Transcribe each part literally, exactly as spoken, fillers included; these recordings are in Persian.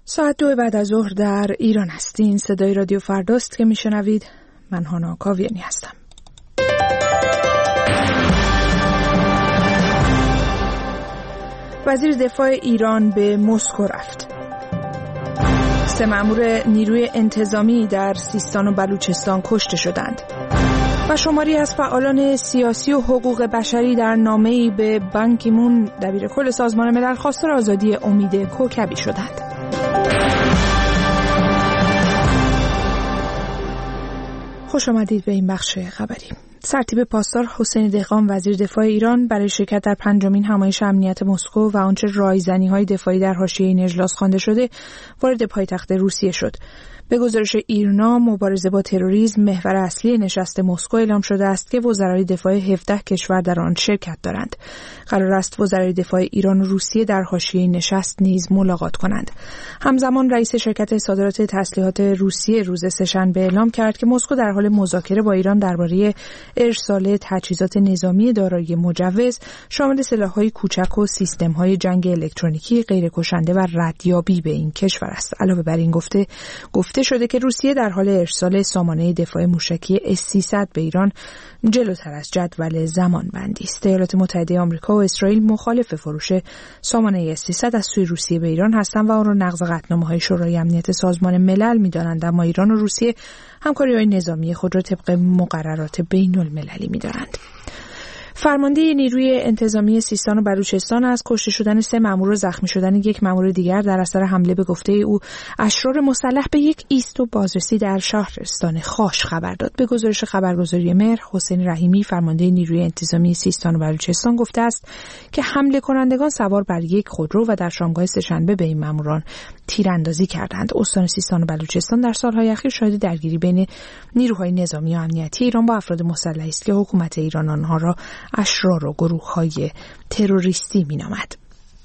ساعت دو بعد از ظهر در ایران هستین. صدای رادیو فرداست که میشنوید. من هانا کاویانی هستم. وزیر دفاع ایران به مسکو رفت. سه مأمور نیروی انتظامی در سیستان و بلوچستان کشته شدند. و شماری از فعالان سیاسی و حقوق بشری در نامه‌ای به بان کی مون دبیر کل سازمان ملل خواستار آزادی امید کوکبی شدند. خوش آمدید به این بخش خبری. سرتیپ پاسدار حسین دهقان وزیر دفاع ایران برای شرکت در پنجمین همایش امنیت مسکو و آنچه رایزنی‌های دفاعی در حاشیه این اجلاس خوانده شده وارد پایتخت روسیه شد. به گزارش ایرنا، مبارزه با تروریسم محور اصلی نشست مسکو اعلام شده است که وزرای دفاع هفده کشور در آن شرکت دارند. قرار است وزرای دفاع ایران و روسیه در حاشیه نشست نیز ملاقات کنند. همزمان رئیس شرکت صادرات تسلیحات روسیه روز سه‌شنبه اعلام کرد که مسکو در حال مذاکره با ایران درباره ارسال تجهیزات نظامی دارای مجوز شامل سلاح‌های کوچک و سیستم‌های جنگ الکترونیکی غیرکشنده و ردیابی به این کشور است. علاوه بر این گفته گفته شده که روسیه در حال ارسال سامانه دفاع موشکی اس سیصد به ایران جلوتر از جدول زمان بندی است. ایالات متحده آمریکا و اسرائیل مخالف فروش سامانه اس سیصد از سوی روسیه به ایران هستند و آن را نقض قطعنامه‌های شورای امنیت سازمان ملل می‌دانند، اما ایران و روسیه همکاری‌های نظامی خود را طبق مقررات بین‌المللی می‌دانند. فرمانده نیروی انتظامی سیستان و بلوچستان از کشته شدن سه مأمور و زخمی شدن یک مأمور دیگر در اثر حمله به گفته او اشرار مسلح به یک ایستگاه بازرسی در شهرستان خاش خبر داد. به گزارش خبرگزاری مهر، حسین رحیمی فرمانده نیروی انتظامی سیستان و بلوچستان گفته است که حمله کنندگان سوار بر یک خودرو و در شامگاه سه‌شنبه به این مأموران تیراندازی کردند. استان سیستان و بلوچستان در سالهای اخیر شاهد درگیری بین نیروهای نظامی و امنیتی ایران با افراد مسلحی است که حکومت ایران آنها را اشرار و گروه‌های تروریستی می‌نامد.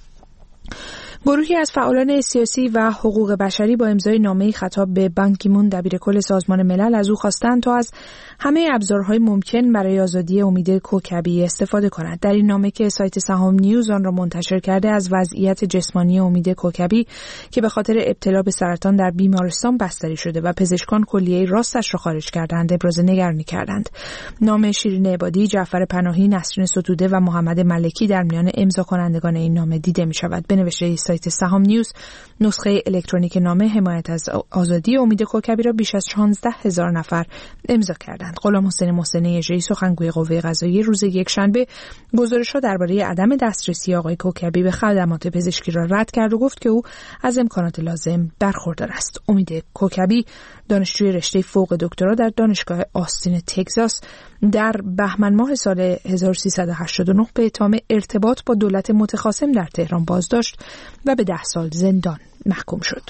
گروهی از فعالان سیاسی و حقوق بشری با امضای نامه‌ای خطاب به بان کی مون دبیر کل سازمان ملل از او خواستند تا از همه ابزارهای ممکن برای آزادی امید کوکبی استفاده کند. در این نامه که سایت سهام نیوز آن را منتشر کرده، از وضعیت جسمانی امید کوکبی که به خاطر ابتلا به سرطان در بیمارستان بستری شده و پزشکان کلیه راستش را خارج کردند ابراز نگرانی کردند. نام شیرین عبادی، جعفر پناهی، نسرین ستوده و محمد ملکی در میان امضا کنندگان این نامه دیده می شود. به نوشته سایت سهام نیوز، نسخه الکترونیک نامه حمایت از آزادی امید کوکبی را بیش از چهارده هزار نفر امضا کردند. غلام حسین محسنی اژه‌ای سخنگوی قوه قضاییه روز یکشنبه گزارش‌ها درباره عدم دسترسی آقای کوکبی به خدمات پزشکی را رد کرد و گفت که او از امکانات لازم برخوردار است. امید کوکبی دانشجوی رشته فوق دکترا در دانشگاه آستین تگزاس در بهمن ماه سال هزار و سیصد و هشتاد و نه به اتهام ارتباط با دولت متخاصم در تهران بازداشت و به ده سال زندان محکوم شد.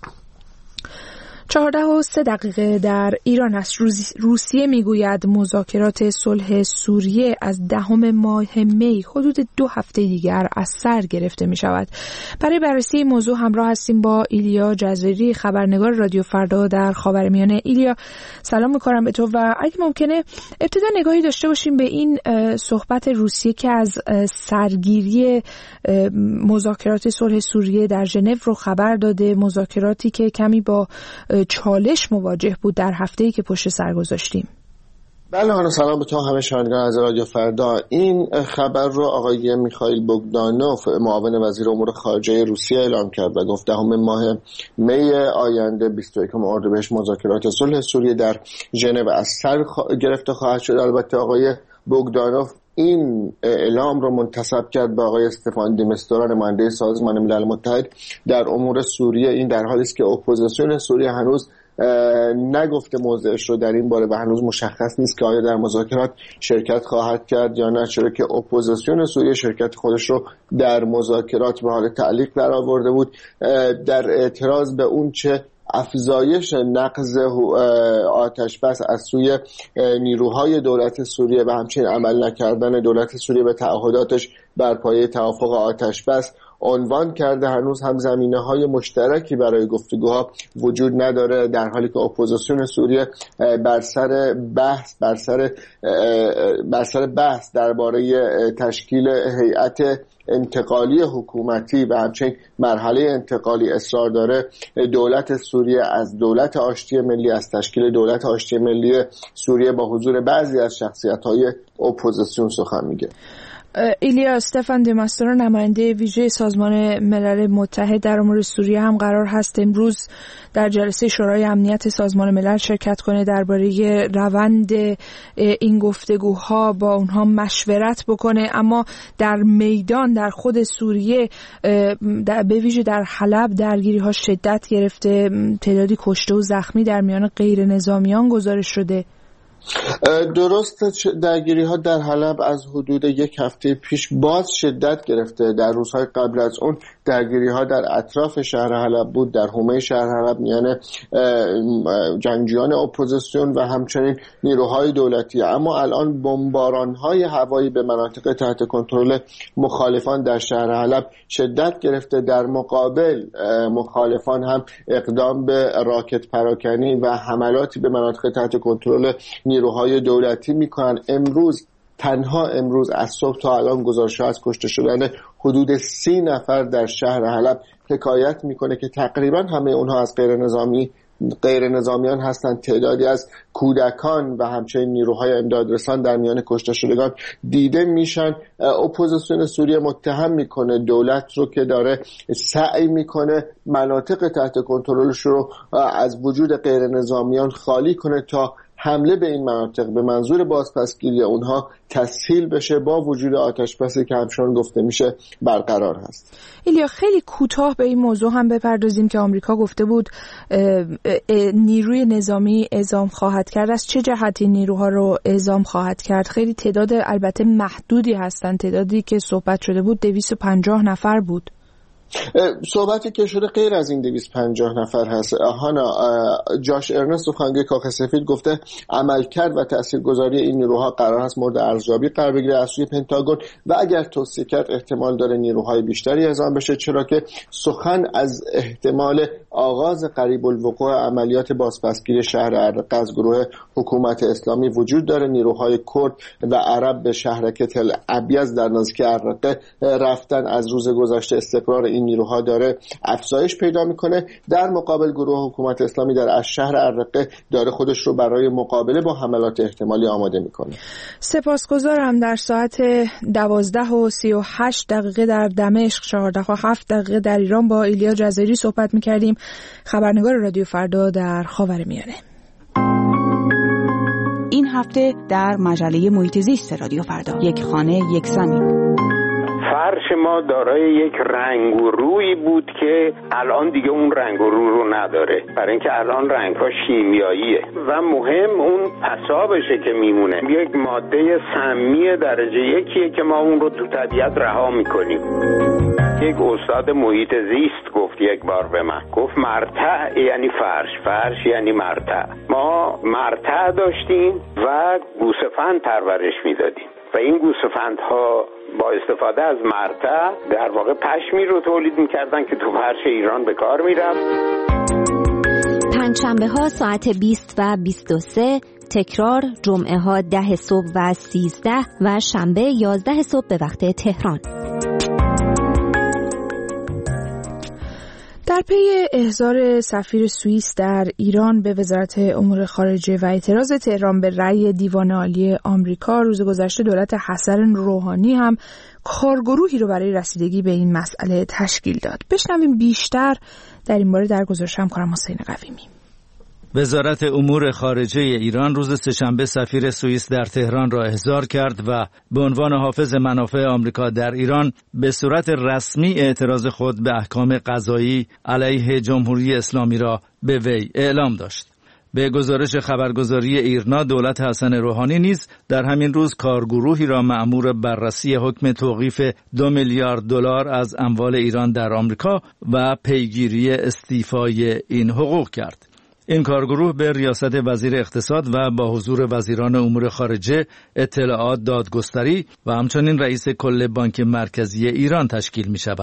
چهارده و سه دقیقه در ایران است. روسیه میگوید مذاکرات صلح سوریه از دهم ماه می حدود دو هفته دیگر از سر گرفته می شود. برای بررسی این موضوع همراه هستیم با ایلیا جزایری، خبرنگار رادیو فردا در خاورمیانه. ایلیا، سلام میکنم به تو و اگه ممکنه ابتدا نگاهی داشته باشیم به این صحبت روسیه که از سرگیری مذاکرات صلح سوریه در ژنو رو خبر داده، مذاکراتی که کمی با چالش مواجه بود در هفته‌ای که پشت سر گذاشتیم. بله هانا، سلام به تو همه شنوندگان از رادیو فردا. این خبر رو آقای میخائیل بوگدانوف معاون وزیر امور خارجه روسیه اعلام کرد و گفت دهم ماه می آینده بیست و یکم اردیبهشت مذاکرات صلح سوریه در ژنو از سر گرفته خواهد شد. البته آقای بوگدانوف این اعلام رو منتسب کرد به آقای استفان دی میستورا، نماینده سازمان ملل متحد در امور سوریه. این در حالی است که اپوزیسیون سوریه هنوز نگفته موضعش رو در این باره و هنوز مشخص نیست که آیا در مذاکرات شرکت خواهد کرد یا نه، چرا که اپوزیسیون سوریه شرکت خودش رو در مذاکرات به حال تعلیق قرار برده بود در اعتراض به اون چه افزایش نقض آتش بس از سوی نیروهای دولت سوریه و همچنین عمل نکردن دولت سوریه به تعهداتش بر پایه توافق آتش بس عنوان کرده هنوز هم زمینه‌های مشترکی برای گفتگوها وجود نداره، در حالی که اپوزیسیون سوریه بر سر بحث بر سر بر سر بحث درباره تشکیل هیئت انتقالی حکومتی و همچنین مرحله انتقالی اصرار داره. دولت سوریه از دولت آشتی ملی، از تشکیل دولت آشتی ملی سوریه با حضور بعضی از شخصیت‌های اپوزیسیون سخن میگه. ایلیا، استفان دماسترو نماینده ویژه سازمان ملل متحد در امور سوریه هم قرار هست امروز در جلسه شورای امنیت سازمان ملل شرکت کنه، درباره روند این گفتگوها با اونها مشورت بکنه. اما در میدان در خود سوریه به ویژه در حلب درگیری ها شدت گرفته، تعدادی کشته و زخمی در میان غیر نظامیان گزارش شده. درست، درگیری ها در حلب از حدود یک هفته پیش باز شدت گرفته. در روزهای قبل از اون درگیری ها در اطراف شهر حلب بود، در حومه شهر حلب میان جنگجویان اپوزیسیون و همچنین نیروهای دولتی. اما الان بمباران های هوایی به مناطق تحت کنترل مخالفان در شهر حلب شدت گرفته. در مقابل مخالفان هم اقدام به راکت پراکنی و حملاتی به مناطق تحت کنترل نیروهای دولتی میکنن. امروز تنها امروز از صبح تا الان گزارش‌ها از کشته شدن حدود سی نفر در شهر حلب حکایت میکنه که تقریبا همه اونها از غیر نظامی غیر نظامیان هستند. تعدادی از کودکان و همچنین نیروهای امدادرسان در میان کشته شدگان دیده میشن. اپوزیسیون سوریه متهم میکنه دولت رو که داره سعی میکنه مناطق تحت کنترلش رو از وجود غیر نظامیان خالی کنه تا حمله به این مناطق به منظور بازپسگیری اونها تسهیل بشه، با وجود آتش‌بسی که همچنان گفته میشه برقرار هست. ایلیا، خیلی کوتاه به این موضوع هم بپردازیم که آمریکا گفته بود نیروی نظامی اعزام خواهد کرد. از چه جهتی نیروها رو اعزام خواهد کرد؟ خیلی تعداد البته محدودی هستن، تعدادی که صحبت شده بود دویست و پنجاه نفر بود. صحبتی که شده غیر از این دویست و پنجاه نفر هست. هانا جاش ارنست سخنگوی کاخ سفید گفته عملکرد و تاثیرگذاری این نیروها قرار است مورد ارزیابی قرار بگیره از سوی پنتاگون و اگر توصیه کرد احتمال داره نیروهای بیشتری اعزام بشه، چرا که سخن از احتمال آغاز قریب الوقوع عملیات بازپسگیری شهر ارقه از گروه حکومت اسلامی وجود داره. نیروهای کرد و عرب به شهرک تل ابیض در نزدیکی ارقه رفتن. از روز گذشته استقرار این نیروها داره افزایش پیدا میکنه. در مقابل گروه حکومت اسلامی در از شهر ارقه داره خودش رو برای مقابله با حملات احتمالی آماده میکنه. سپاسگزارم. در ساعت دوازده و سی و هشت دقیقه در دمشق، چهارده و هفت دقیقه در ایران با ایلیا جزیری صحبت میکردیم، خبرنگار رادیو فردا در خاورمیانه. این هفته در مجله محیط زیست رادیو فردا، یک خانه یک زمین. فرش ما دارای یک رنگ و روی بود که الان دیگه اون رنگ و روی رو نداره، برای اینکه الان رنگ‌ها شیمیاییه و مهم اون پسابشه که میمونه. یک ماده سمی درجه یکیه که ما اون رو تو طبیعت رها میکنیم. یک استاد محیط زیست گفت یک بار به من، گفت مرتع یعنی فرش، فرش یعنی مرتع. ما مرتع داشتیم و گوسفند پرورش میدادیم و این گوسفندها با استفاده از مرتع در واقع پشمی رو تولید میکردن که تو فرش ایران به کار میرفت. پنجشنبه ها ساعت بیست و بیست و سه، تکرار جمعه ها ده صبح و سیزده و شنبه یازده صبح به وقت تهران. در پی احضار سفیر سوئیس در ایران به وزارت امور خارجه و اعتراض تهران به رأی دیوان عالی آمریکا، روز گذشته دولت حسن روحانی هم کارگروهی رو برای رسیدگی به این مسئله تشکیل داد. بشنویم بیشتر در این باره در گزارش همکارم حسین قویمی. وزارت امور خارجه ایران روز سه‌شنبه سفیر سوئیس در تهران را احضار کرد و به عنوان حافظ منافع آمریکا در ایران به صورت رسمی اعتراض خود به احکام قضایی علیه جمهوری اسلامی را به وی اعلام داشت. به گزارش خبرگزاری ایرنا، دولت حسن روحانی نیز در همین روز کارگروهی را مأمور بررسی حکم توقیف دو میلیارد دلار از اموال ایران در آمریکا و پیگیری استیفای این حقوق کرد. این کارگروه به ریاست وزیر اقتصاد و با حضور وزیران امور خارجه، اطلاعات، دادگستری و همچنین رئیس کل بانک مرکزی ایران تشکیل می شود.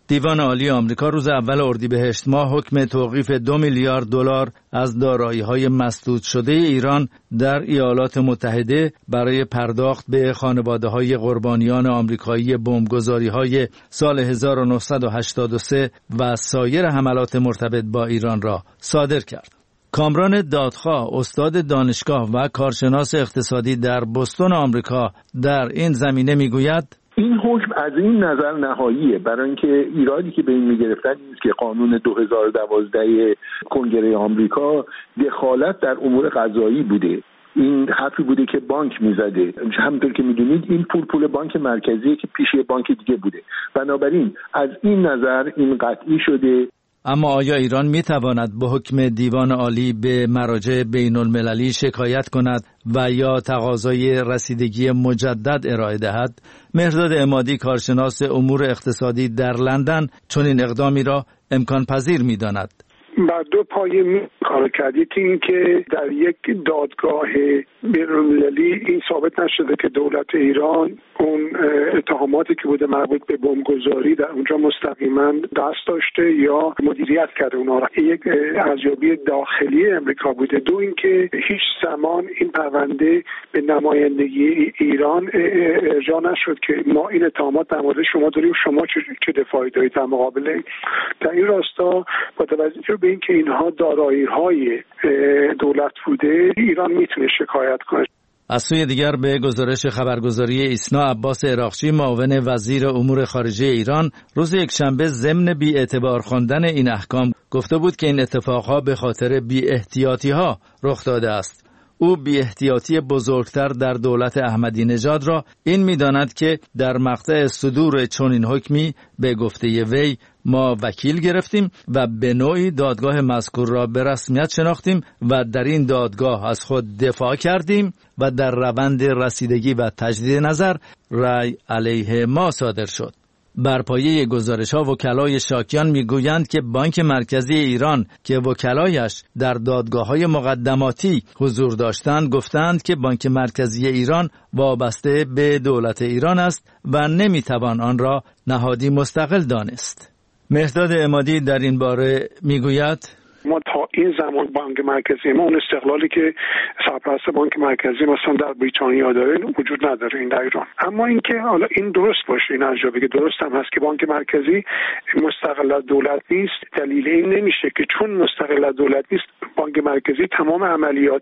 دیوان عالی آمریکا روز اول اردیبهشت ماه حکم توقیف دو میلیارد دلار از دارایی‌های مسدود شده ایران در ایالات متحده برای پرداخت به خانواده‌های قربانیان آمریکایی بمبگذاری‌های سال هزار و نهصد و هشتاد و سه و سایر حملات مرتبط با ایران را صادر کرد. کامران دادخواه، استاد دانشگاه و کارشناس اقتصادی در بوستون آمریکا، در این زمینه میگوید این حکم از این نظر نهاییه، برای اینکه ایرادی که به این میگرفتن این است که قانون دو هزار و دوازده کنگره آمریکا دخالت در امور قضایی بوده. این حرفی بوده که بانک میزده. همونطور که میدونید این پول پول بانک مرکزیه که پیش بانک دیگه بوده. بنابراین از این نظر این قطعی شده. اما آیا ایران می تواند به حکم دیوان عالی به مراجع بین المللی شکایت کند و یا تقاضای رسیدگی مجدد ارائه دهد؟ مهرداد عمادی، کارشناس امور اقتصادی در لندن، چنین اقدامی را امکان پذیر می داند. بر دو پایه می کار کرد. یکی این که در یک دادگاه بین‌المللی این ثابت نشده که دولت ایران اون اتهاماتی که بوده مربوط به بمبگذاری در اونجا مستقیما دست داشته یا مدیریت کرده اونها را. یک ارزیابی داخلی امریکا بوده. دو اینکه هیچ زمان این پرونده به نمایندگی ایران ارجاع نشد که ما این اتهامات در مورد شما داریم، شما چه دفاعی دارید در مقابل. در این راستا با توجه به اینکه اینها دارایی‌های دولت بوده، ایران میتونه شکایت کنه. از سوی دیگر به گزارش خبرگزاری ایسنا، عباس عراقچی، معاون وزیر امور خارجه ایران، روز یکشنبه ضمن بی‌اعتبار خواندن این احکام گفته بود که این اتفاقها به خاطر بی‌احتیاطی‌ها رخ داده است. او بی‌احتیاطی بزرگتر در دولت احمدی نژاد را این می‌داند که در مقطع صدور چنین حکمی به گفته وی ما وکیل گرفتیم و به نوعی دادگاه مذکور را به رسمیت شناختیم و در این دادگاه از خود دفاع کردیم و در روند رسیدگی و تجدید نظر رأی علیه ما صادر شد. بر پایه گزارش‌ها وکلای شاکیان میگویند که بانک مرکزی ایران که وکلایش در دادگاه‌های مقدماتی حضور داشتند گفتند که بانک مرکزی ایران وابسته به دولت ایران است و نمیتوان آن را نهادی مستقل دانست. مهرداد عمادی در این باره میگوید ما تا این زمان بانک مرکزی ما اون استقلالی که سرپرست بانک مرکزی مثلا در بریتانیا داره وجود نداره این در ایران. اما اینکه حالا این درست باشه، این ارزیابی که درست هم هست که بانک مرکزی مستقل از دولت نیست، دلیل این نمیشه که چون مستقل از دولت نیست بانک مرکزی تمام عملیات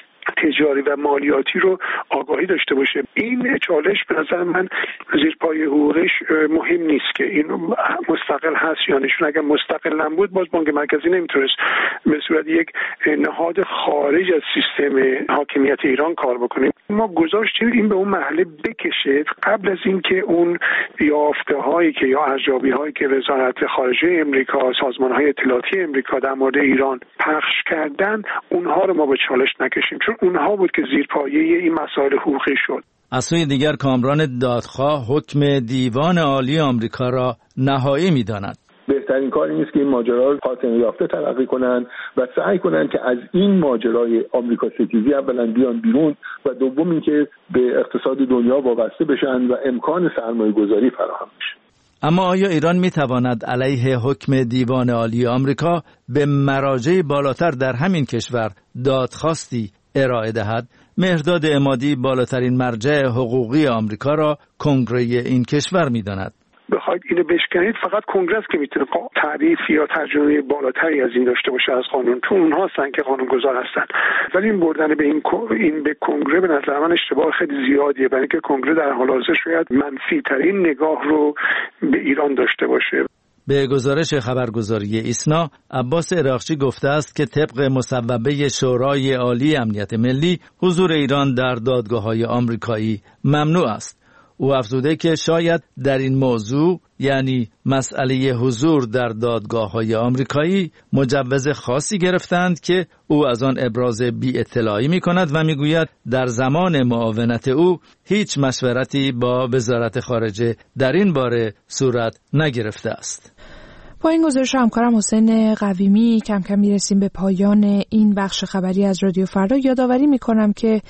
تجاری و مالیاتی رو آگاهی داشته باشه. این چالش به نظر من زیر پای حقوقش مهم نیست که این مستقل هست یا نشون. اگر مستقل نبود باز بانک مرکزی نمیتونست به صورت یک نهاد خارج از سیستم حاکمیت ایران کار بکنه. ما گذاشتیم این به اون مرحله بکشه قبل از اینکه اون یافته هایی که یا ارزیابی هایی که وزارت خارجه امریکا، سازمان های اطلاعاتی امریکا در مورد ایران پخش کردن اونها رو ما به چالش نکشیم، چون اونها بود که زیر پایه این مسائل حقوقی شد. از سوی دیگر کامران دادخواه حکم دیوان عالی آمریکا را نهایی می‌داند. بهترین کار این است که این ماجرا رو خاتمه یافته تلقی کنند و سعی کنند که از این ماجرای آمریکا ستیزی اولا بیان بیرون و دوم اینکه به اقتصاد دنیا وابسته بشن و امکان سرمایه گذاری فراهم بشه. اما آیا ایران می‌تواند علیه حکم دیوان عالی آمریکا به مراجع بالاتر در همین کشور دادخواستی ارائه دهد؟ مهرداد عمادی، بالاترین مرجع حقوقی آمریکا را کنگره این کشور می‌داند. بخواید اینو بشکنید فقط کنگره که میتونه تعریف یا ترجمه بالاتری از این داشته باشه از قانون، چون اونها هستن که قانونگذار هستن. ولی این بردن به این این به کنگره به نظر من اشتباه خیلی زیادیه، برای اینکه کنگره در حال حاضر شاید منفی ترین نگاه رو به ایران داشته باشه. به گزارش خبرگزاری ایسنا، عباس عراقچی گفته است که طبق مصوبه شورای عالی امنیت ملی حضور ایران در دادگاه‌های آمریکایی ممنوع است. او افزوده که شاید در این موضوع، یعنی مسئله حضور در دادگاه‌های آمریکایی، مجوز خاصی گرفتند که او از آن ابراز بی اطلاعی می کند و می گوید در زمان معاونت او هیچ مشورتی با وزارت خارجه در این باره صورت نگرفته است. با این گزارش همکارم حسین قویمی کم کم میرسیم به پایان این بخش خبری از رادیو فردا. یادآوری می کنم که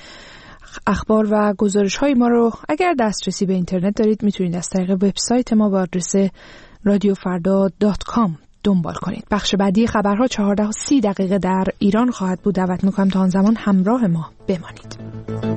اخبار و گزارش های ما رو اگر دسترسی به اینترنت دارید میتونید از طریق وبسایت ما با آدرس رادیو فردا دات کام دنبال کنید. بخش بعدی خبرها چهارده و سی دقیقه در ایران خواهد بود. دعوت میکنم تا آن زمان همراه ما بمانید.